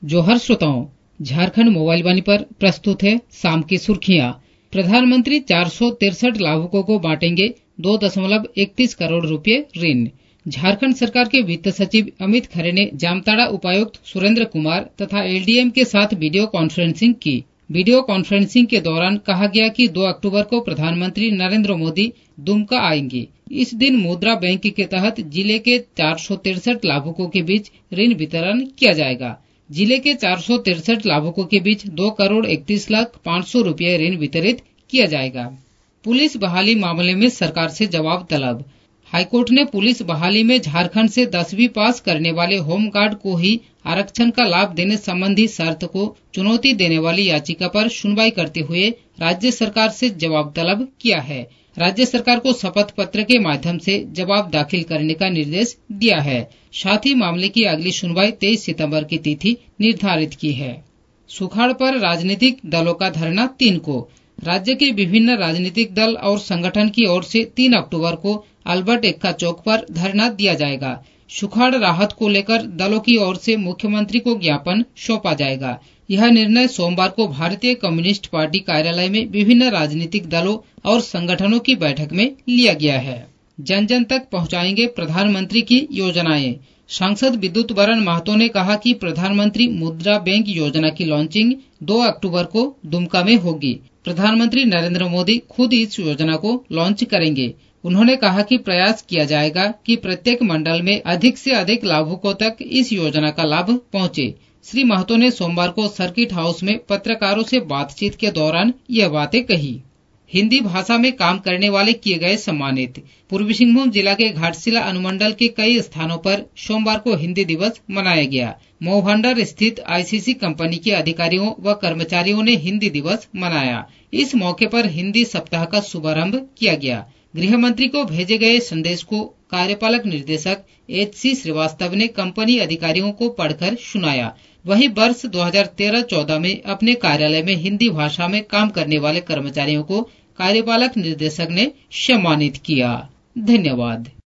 जोहर श्रोताओं, झारखंड मोबाइल वाणी पर प्रस्तुत है शाम की सुर्खियां। प्रधानमंत्री 463 लाभुकों को बांटेंगे 2.31 करोड़ रुपए ऋण। झारखंड सरकार के वित्त सचिव अमित खरे ने जामताड़ा उपायुक्त सुरेंद्र कुमार तथा एलडीएम के साथ वीडियो कॉन्फ्रेंसिंग की। वीडियो कॉन्फ्रेंसिंग के दौरान कहा गया कि 2 अक्टूबर को प्रधानमंत्री नरेंद्र मोदी दुमका आएंगे। इस दिन मुद्रा बैंक के तहत जिले के 463 लाभुकों के बीच ऋण वितरण किया जाएगा। जिले के 463 लाभुकों के बीच 2,31,05,00,000 रुपए ऋण वितरित किया जाएगा। पुलिस बहाली मामले में सरकार से जवाब तलब। हाईकोर्ट ने पुलिस बहाली में झारखंड से 10वीं पास करने वाले होमगार्ड को ही आरक्षण का लाभ देने संबंधी शर्त को चुनौती देने वाली याचिका पर सुनवाई करते हुए राज्य सरकार से जवाब तलब किया है। राज्य सरकार को शपथ पत्र के माध्यम से जवाब दाखिल करने का निर्देश दिया है। साथ ही मामले की अगली सुनवाई 23 सितंबर की तिथि निर्धारित की है। सुखाड़ पर राजनीतिक दलों का धरना 3 को। राज्य के विभिन्न राजनीतिक दल और संगठन की ओर से 3 अक्टूबर को अल्बर्ट एक्का चौक पर धरना दिया जाएगा। सुखाड़ राहत को लेकर दलों की ओर से मुख्यमंत्री को ज्ञापन सौंपा जाएगा। यह निर्णय सोमवार को भारतीय कम्युनिस्ट पार्टी कार्यालय में विभिन्न राजनीतिक दलों और संगठनों की बैठक में लिया गया है। जन जन तक पहुंचाएंगे प्रधानमंत्री की योजनाएं। सांसद विद्युत वरण महतो ने कहा कि प्रधानमंत्री मुद्रा बैंक योजना की लॉन्चिंग 2 अक्टूबर को दुमका में होगी। प्रधानमंत्री नरेंद्र मोदी खुद इस योजना को लॉन्च करेंगे। उन्होंने कहा कि प्रयास किया जाएगा कि प्रत्येक मंडल में अधिक से अधिक लाभुकों तक इस योजना का लाभ पहुंचे। श्री महतो ने सोमवार को सर्किट हाउस में पत्रकारों से बातचीत के दौरान यह बातें कही। हिंदी भाषा में काम करने वाले किए गए सम्मानित। पूर्वी सिंहभूम जिला के घाटशिला अनुमंडल के कई स्थानों पर सोमवार को हिंदी दिवस मनाया गया। मोहभंडर स्थित आईसीसी कंपनी के अधिकारियों व कर्मचारियों ने हिंदी दिवस मनाया। इस मौके पर हिंदी सप्ताह का शुभारंभ किया गया। गृह मंत्री को भेजे गए संदेश को कार्यपालक निदेशक HC श्रीवास्तव ने कंपनी अधिकारियों को पढ़कर सुनाया। वहीं वर्ष 2013-14 में अपने कार्यालय में हिंदी भाषा में काम करने वाले कर्मचारियों को कार्यपालक निर्देशक ने सम्मानित किया। धन्यवाद।